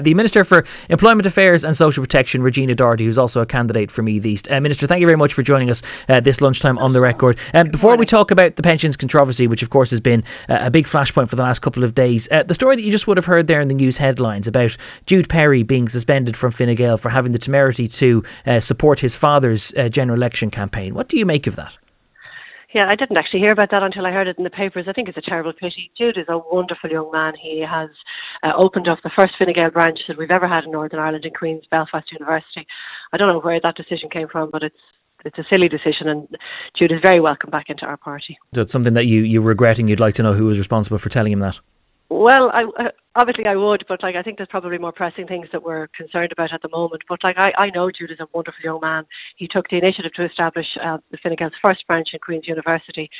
the Minister for Employment Affairs and Social Protection, Regina Doherty, who's also a candidate for Meath East. Minister, thank you very much for joining us this lunchtime on The Record. Before we talk about the pensions controversy, which of course has been a big flashpoint for the last couple of days, the story that you just would have heard there in the news headlines about Jude Perry being suspended from Fine Gael for having the temerity to support his father's general election campaign. What do you make of that? Yeah, I didn't actually hear about that until I heard it in the papers. I think it's a terrible pity. Jude is a wonderful young man. He has opened up the first Fine Gael branch that we've ever had in Northern Ireland in Queen's Belfast University. I don't know where that decision came from, but it's a silly decision, and Jude is very welcome back into our party. So it's something that you're regretting. You'd like to know who was responsible for telling him that? Well, obviously I would, but I think there's probably more pressing things that we're concerned about at the moment. But I know Jude is a wonderful young man. He took the initiative to establish the Fine Gael's first branch in Queen's University.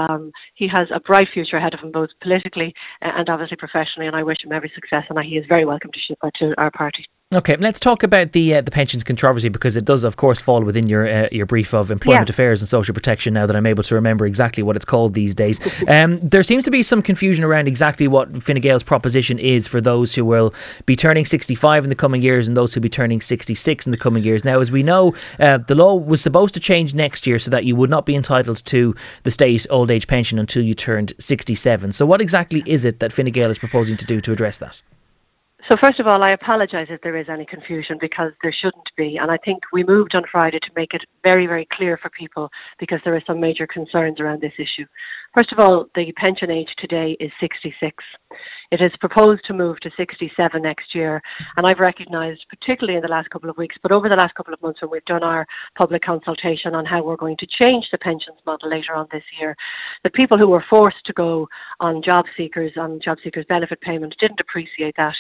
He has a bright future ahead of him, both politically and obviously professionally, and I wish him every success, and he is very welcome to our party. Okay, let's talk about the pensions controversy, because it does, of course, fall within your brief of Employment Affairs and Social Protection, now that I'm able to remember exactly what it's called these days. There seems to be some confusion around exactly what Fine Gael's proposition is for those who will be turning 65 in the coming years and those who will be turning 66 in the coming years. Now, as we know, the law was supposed to change next year so that you would not be entitled to the state old age pension until you turned 67. So what exactly is it that Fine Gael is proposing to do to address that? So first of all, I apologise if there is any confusion, because there shouldn't be. And I think we moved on Friday to make it very, very clear for people, because there are some major concerns around this issue. First of all, the pension age today is 66. It is proposed to move to 67 next year, and I've recognised, particularly in the last couple of weeks, but over the last couple of months when we've done our public consultation on how we're going to change the pensions model later on this year, that people who were forced to go on job seekers benefit payment didn't appreciate that.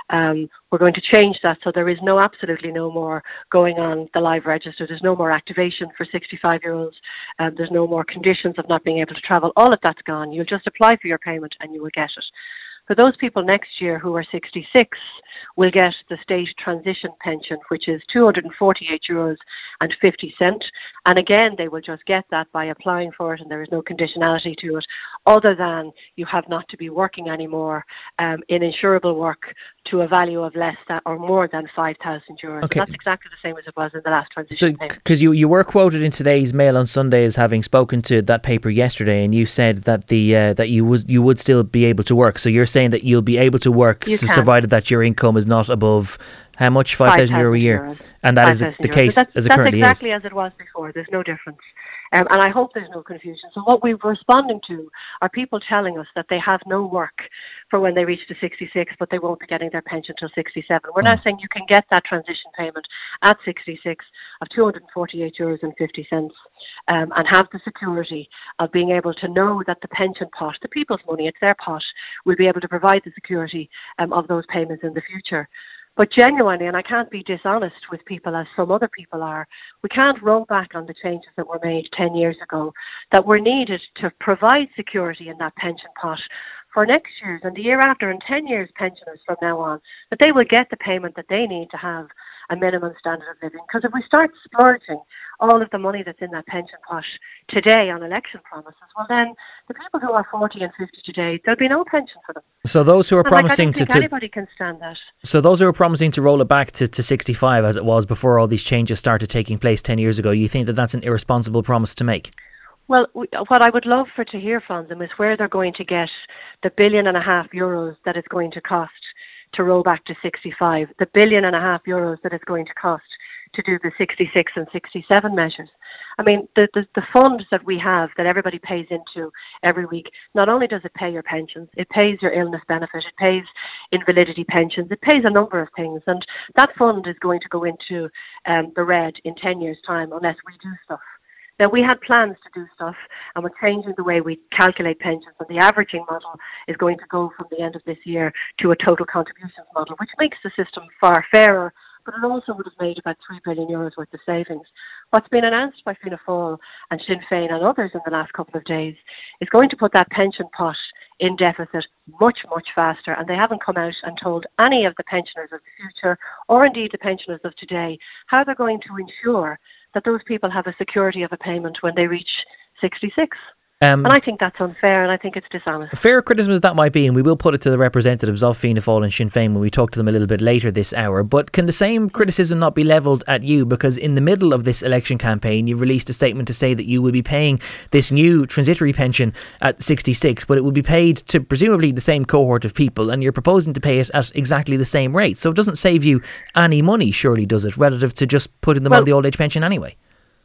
We're going to change that, so there is absolutely no more going on the live register. There's no more activation for 65-year-olds. There's no more conditions of not being able to travel. All of that's gone. You'll just apply for your payment and you will get it. For those people next year who are 66, will get the state transition pension, which is €248.50. And again, they will just get that by applying for it, and there is no conditionality to it, other than you have not to be working anymore in insurable work to a value of less than or more than €5,000. Okay. And that's exactly the same as it was in the last transition payment. Because you were quoted in today's Mail on Sunday as having spoken to that paper yesterday, and you said that that you would still be able to work. So you're saying that you'll be able to work, provided that your income is not above how much? €5,000 a year. And that is the case as it currently is. That's exactly as it was before. There's no difference. And I hope there's no confusion. So what we're responding to are people telling us that they have no work for when they reach the 66, but they won't be getting their pension till 67. We're now saying you can get that transition payment at 66 of €248.50 and have the security of being able to know that the pension pot, the people's money, it's their pot, will be able to provide the security of those payments in the future. But genuinely, and I can't be dishonest with people as some other people are, we can't roll back on the changes that were made 10 years ago that were needed to provide security in that pension pot for next year's and the year after and 10 years pensioners from now on, that they will get the payment that they need to have a minimum standard of living. Because if we start splurging all of the money that's in that pension pot today on election promises, well then the people who are 40 and 50 today, there'll be no pension for them. So those who are promising I don't think anybody can stand that. So those who are promising to roll it back to 65 as it was before all these changes started taking place 10 years ago, you think that that's an irresponsible promise to make? Well, what I would love to hear from them is where they're going to get the €1.5 billion that it's going to cost to roll back to 65, the €1.5 billion that it's going to cost to do the 66 and 67 measures. I mean, the funds that we have that everybody pays into every week, not only does it pay your pensions, it pays your illness benefit, it pays invalidity pensions, it pays a number of things. And that fund is going to go into the red in 10 years' time unless we do stuff. Now, we had plans to do stuff, and we're changing the way we calculate pensions, and the averaging model is going to go from the end of this year to a total contributions model, which makes the system far fairer, but it also would have made about €3 billion worth of savings. What's been announced by Fianna Fáil and Sinn Féin and others in the last couple of days is going to put that pension pot in deficit much, much faster, and they haven't come out and told any of the pensioners of the future, or indeed the pensioners of today, how they're going to ensure that those people have a security of a payment when they reach 66. And I think that's unfair, and I think it's dishonest. Fair criticism as that might be, and we will put it to the representatives of Fianna Fáil and Sinn Féin when we talk to them a little bit later this hour, but can the same criticism not be levelled at you? Because in the middle of this election campaign, you've released a statement to say that you will be paying this new transitory pension at 66, but it will be paid to presumably the same cohort of people, and you're proposing to pay it at exactly the same rate. So it doesn't save you any money, surely, does it, relative to just putting them on the old age pension anyway?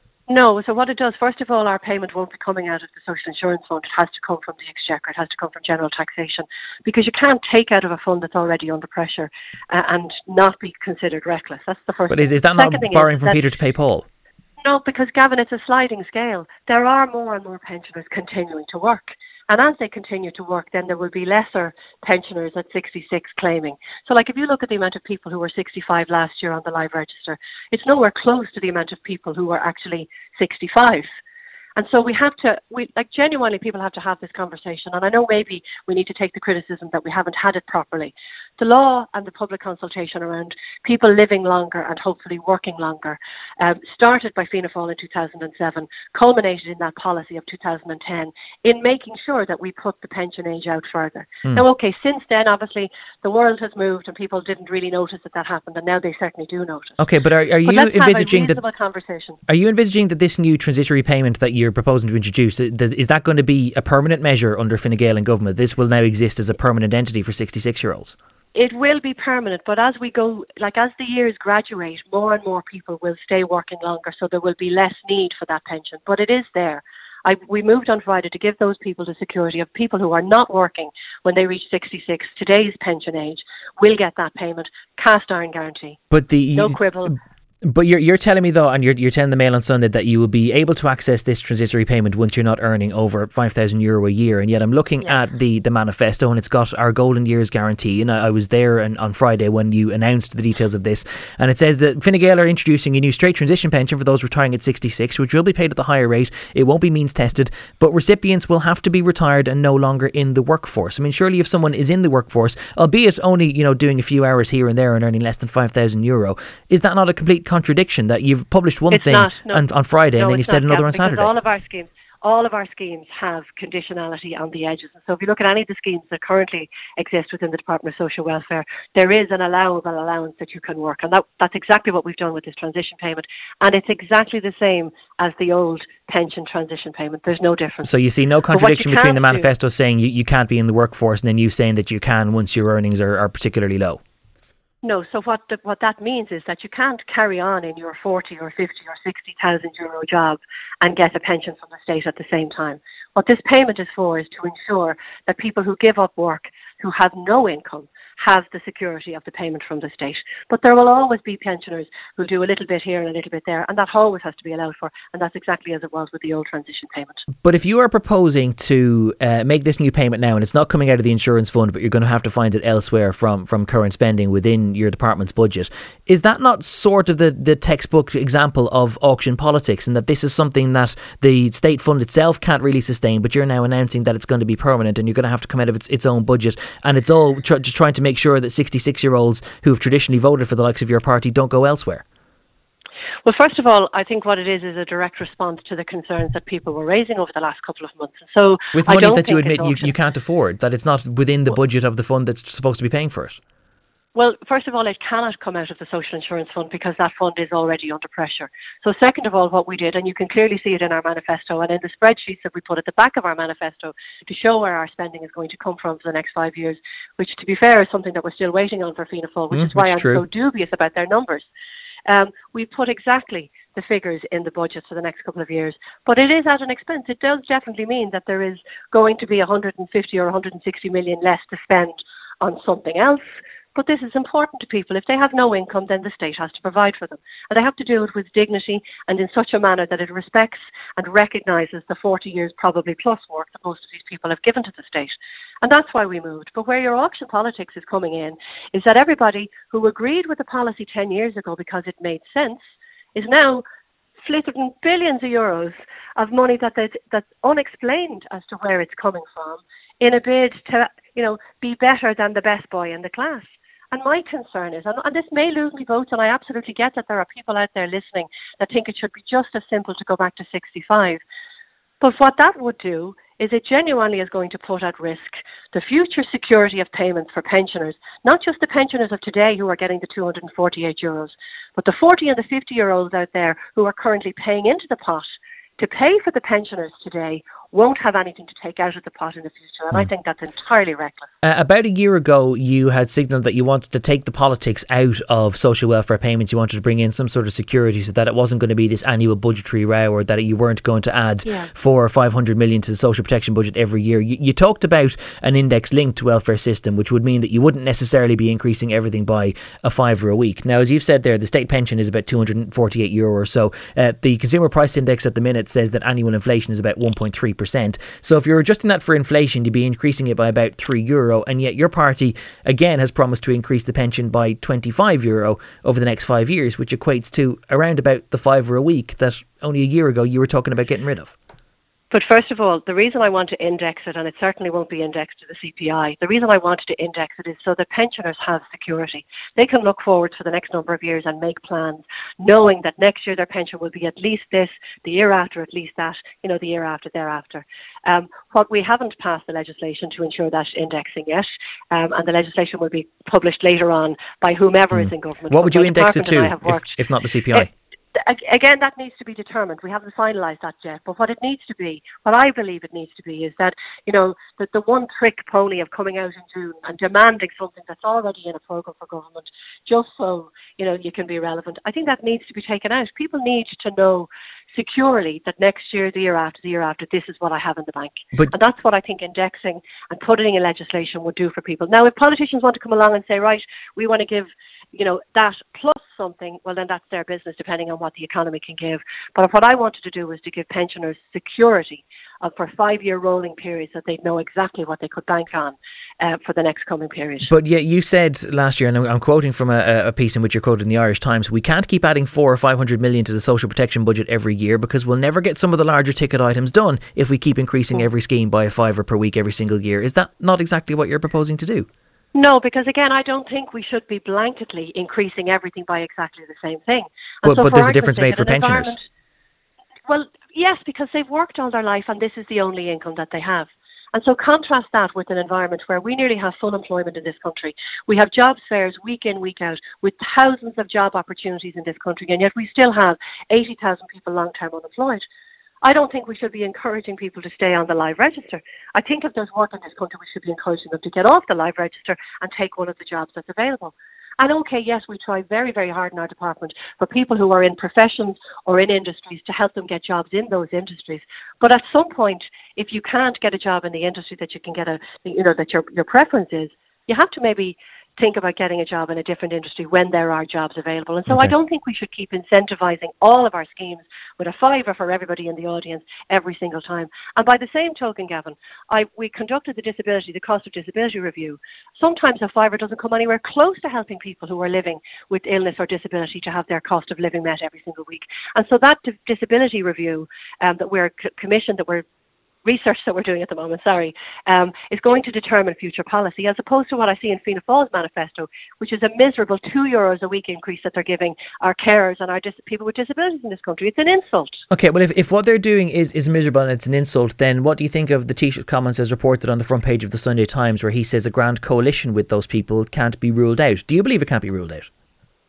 No, so what it does, first of all, our payment won't be coming out of the Social Insurance Fund. It has to come from the Exchequer. It has to come from general taxation, because you can't take out of a fund that's already under pressure and not be considered reckless. That's the first thing. But is that not borrowing from Peter to pay Paul? No, because, Gavin, it's a sliding scale. There are more and more pensioners continuing to work. And as they continue to work, then there will be lesser pensioners at 66 claiming. So, like, if you look at the amount of people who were 65 last year on the live register, it's nowhere close to the amount of people who were actually 65. And so genuinely, people have to have this conversation. And I know maybe we need to take the criticism that we haven't had it properly. The law and the public consultation around people living longer and hopefully working longer started by Fianna Fáil in 2007, culminated in that policy of 2010 in making sure that we put the pension age out further. Now, okay, since then, obviously, the world has moved and people didn't really notice that happened, and now they certainly do notice. Okay, but are you envisaging that? Conversation. Are you envisaging that this new transitory payment that you're proposing to introduce, is that going to be a permanent measure under Fine Gael and government? This will now exist as a permanent entity for 66-year-olds? It will be permanent, but as we go, as the years graduate, more and more people will stay working longer, so there will be less need for that pension. But it is there. We moved on Friday to give those people the security of people who are not working when they reach 66, today's pension age, will get that payment, cast iron guarantee. But no quibble. But you're telling me, though, and you're telling the Mail on Sunday that you will be able to access this transitory payment once you're not earning over €5,000 a year, and yet I'm looking at the manifesto, and it's got our golden years guarantee, and I was there on Friday when you announced the details of this, and it says that Fine Gael are introducing a new straight transition pension for those retiring at 66, which will be paid at the higher rate. It won't be means tested, but recipients will have to be retired and no longer in the workforce. I mean, surely if someone is in the workforce, albeit only doing a few hours here and there and earning less than €5,000, is that not a complete contradiction that you've published one thing on Friday and then you said another on Saturday? All of our schemes have conditionality on the edges. And so if you look at any of the schemes that currently exist within the Department of Social Welfare, there is an allowable allowance that you can work. And that's exactly what we've done with this transition payment. And it's exactly the same as the old pension transition payment. There's no difference. So you see no contradiction between the manifesto saying you can't be in the workforce and then you saying that you can once your earnings are particularly low? No, so what that means is that you can't carry on in your 40 or 50 or 60,000 euro job and get a pension from the state at the same time. What this payment is for is to ensure that people who give up work, who have no income, have the security of the payment from the state. But there will always be pensioners who do a little bit here and a little bit there, and that always has to be allowed for, and that's exactly as it was with the old transition payment. But if you are proposing to make this new payment now, and it's not coming out of the insurance fund, but you're going to have to find it elsewhere from current spending within your department's budget, is that not sort of the textbook example of auction politics, and that this is something that the state fund itself can't really sustain, but you're now announcing that it's going to be permanent and you're going to have to come out of its own budget, and it's all just trying to make sure that 66-year-olds who have traditionally voted for the likes of your party don't go elsewhere? Well, first of all, I think what it is a direct response to the concerns that people were raising over the last couple of months. So, with money that you admit you can't afford, that it's not within the budget of the fund that's supposed to be paying for it. Well, first of all, it cannot come out of the Social Insurance Fund because that fund is already under pressure. So second of all, what we did, and you can clearly see it in our manifesto and in the spreadsheets that we put at the back of our manifesto to show where our spending is going to come from for the next 5 years, which, to be fair, is something that we're still waiting on for Fianna Fáil, which is why I'm so dubious about their numbers. We put exactly the figures in the budget for the next couple of years, but it is at an expense. It does definitely mean that there is going to be 150 or 160 million less to spend on something else. But this is important to people. If they have no income, then the state has to provide for them. And they have to do it with dignity and in such a manner that it respects and recognises the 40 years probably plus work that most of these people have given to the state. And that's why we moved. But where your auction politics is coming in is that everybody who agreed with the policy 10 years ago because it made sense is now flitting billions of euros of money that's unexplained as to where it's coming from in a bid to, be better than the best boy in the class. And my concern is, and this may lose me votes, and I absolutely get that there are people out there listening that think it should be just as simple to go back to 65. But what that would do is it genuinely is going to put at risk the future security of payments for pensioners, not just the pensioners of today who are getting the €248, but the 40 and the 50-year-olds out there who are currently paying into the pot to pay for the pensioners today won't have anything to take out of the pot in the future. And I think that's entirely reckless. About a year ago, you had signalled that you wanted to take the politics out of social welfare payments. You wanted to bring in some sort of security so that it wasn't going to be this annual budgetary row, or that you weren't going to add 400 or 500 million to the social protection budget every year. You talked about an index-linked welfare system, which would mean that you wouldn't necessarily be increasing everything by a £5 a week. Now, as you've said there, the state pension is about €248 or so. The consumer price index at the minute says that annual inflation is about 1.3%. So if you're adjusting that for inflation, you'd be increasing it by about €3, and yet your party again has promised to increase the pension by €25 over the next 5 years, which equates to around about the £5 a week that only a year ago you were talking about getting rid of. But first of all, the reason I want to index it, and it certainly won't be indexed to the CPI, the reason I wanted to index it is so that pensioners have security. They can look forward for the next number of years and make plans, knowing that next year their pension will be at least this, the year after at least that, the year after thereafter. What we haven't passed the legislation to ensure that indexing yet, and the legislation will be published later on by whomever is in government. What would you index it to, if not the CPI? Again, that needs to be determined. We haven't finalised that yet. But what it needs to be, what I believe it needs to be, is that, that the one trick pony of coming out in June and demanding something that's already in a programme for government, just so, you can be relevant, I think that needs to be taken out. People need to know securely that next year, the year after, this is what I have in the bank. And that's what I think indexing and putting in legislation would do for people. Now, if politicians want to come along and say, right, we want to give that plus something, well, then that's their business, depending on what the economy can give. But what I wanted to do was to give pensioners security for 5-year rolling periods, that they'd know exactly what they could bank on for the next coming period. But yeah, you said last year, and I'm quoting from a piece in which you're quoted in the Irish Times, we can't keep adding 400 or 500 million to the social protection budget every year, because we'll never get some of the larger ticket items done if we keep increasing every scheme by a £5 per week every single year. Is that not exactly what you're proposing to do? No, because again, I don't think we should be blanketly increasing everything by exactly the same thing. But there's a difference made for pensioners. Well, yes, because they've worked all their life and this is the only income that they have. And so contrast that with an environment where we nearly have full employment in this country. We have jobs fairs week in, week out, with thousands of job opportunities in this country, and yet we still have 80,000 people long-term unemployed. I don't think we should be encouraging people to stay on the live register. I think if there's work in this country, we should be encouraging them to get off the live register and take one of the jobs that's available. And okay, yes, we try very, very hard in our department for people who are in professions or in industries to help them get jobs in those industries. But at some point, if you can't get a job in the industry that you can get that your preference is, you have to maybe think about getting a job in a different industry when there are jobs available. And so I don't think we should keep incentivising all of our schemes with a fiver for everybody in the audience every single time. And by the same token, Gavin, we conducted the cost of disability review. Sometimes a fiver doesn't come anywhere close to helping people who are living with illness or disability to have their cost of living met every single week. And so that disability review that we're commissioned, that we're research that we're doing at the moment, is going to determine future policy, as opposed to what I see in Fianna Fáil's manifesto, which is a miserable €2 a week increase that they're giving our carers and our people with disabilities in this country. It's an insult. Okay, well, if what they're doing is miserable and it's an insult, then what do you think of the Taoiseach comments as reported on the front page of the Sunday Times, where he says a grand coalition with those people can't be ruled out? Do you believe it can't be ruled out?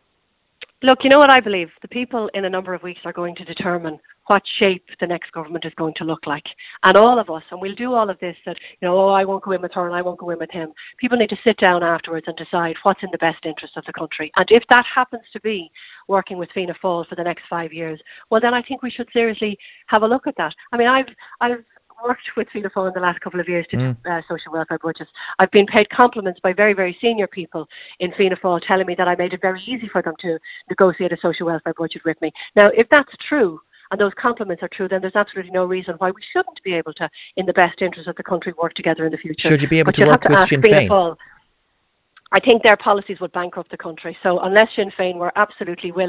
Look, you know what I believe? The people in a number of weeks are going to determine what shape the next government is going to look like. And all of us, and we'll do all of this, that, I won't go in with her and I won't go in with him. People need to sit down afterwards and decide what's in the best interest of the country. And if that happens to be working with Fianna Fáil for the next 5 years, well, then I think we should seriously have a look at that. I mean, I've worked with Fianna Fáil in the last couple of years to do social welfare budgets. I've been paid compliments by very, very senior people in Fianna Fáil telling me that I made it very easy for them to negotiate a social welfare budget with me. Now, if that's true, and those compliments are true, then there's absolutely no reason why we shouldn't be able to, in the best interest of the country, work together in the future. Should you be able to work with Sinn Féin? I think their policies would bankrupt the country. So unless Sinn Féin were absolutely willing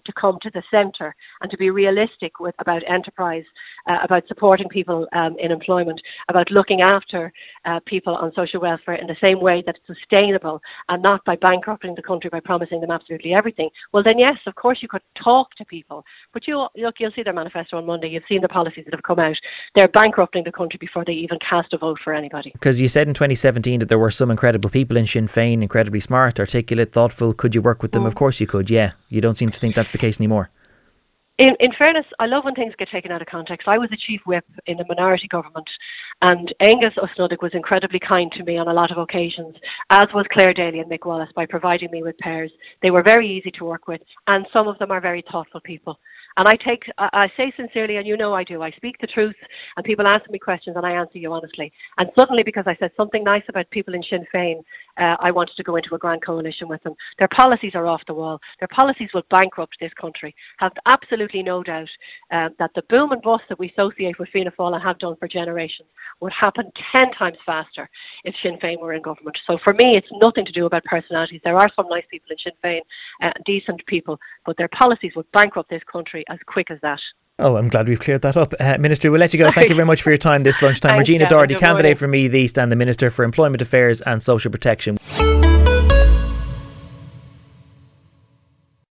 to come to the centre and to be realistic about enterprise, about supporting people in employment, about looking after people on social welfare in the same way that it's sustainable and not by bankrupting the country by promising them absolutely everything, well then yes, of course you could talk to people. But you'll see their manifesto on Monday. You've seen the policies that have come out. They're bankrupting the country before they even cast a vote for anybody. Because you said in 2017 that there were some incredible people in Sinn Féin, incredibly smart, articulate, thoughtful. Could you work with them? Of course you could, yeah. You don't seem to think that's the case anymore. In fairness, I love when things get taken out of context. I was a chief whip in a minority government, and Angus O'Snuddick was incredibly kind to me on a lot of occasions, as was Claire Daly and Mick Wallace, by providing me with pairs. They were very easy to work with, and some of them are very thoughtful people. And I say sincerely, and you know I do, I speak the truth, and people ask me questions and I answer you honestly. And suddenly, because I said something nice about people in Sinn Féin, I wanted to go into a grand coalition with them. Their policies are off the wall. Their policies will bankrupt this country. Have absolutely no doubt that the boom and bust that we associate with Fianna Fáil and have done for generations would happen 10 times faster if Sinn Féin were in government. So for me, it's nothing to do about personalities. There are some nice people in Sinn Féin, decent people, but their policies would bankrupt this country as quick as that. Oh, I'm glad we've cleared that up. Minister, we'll let you go. Thank you very much for your time this lunchtime. Regina Doherty, candidate for Meath East and the Minister for Employment Affairs and Social Protection.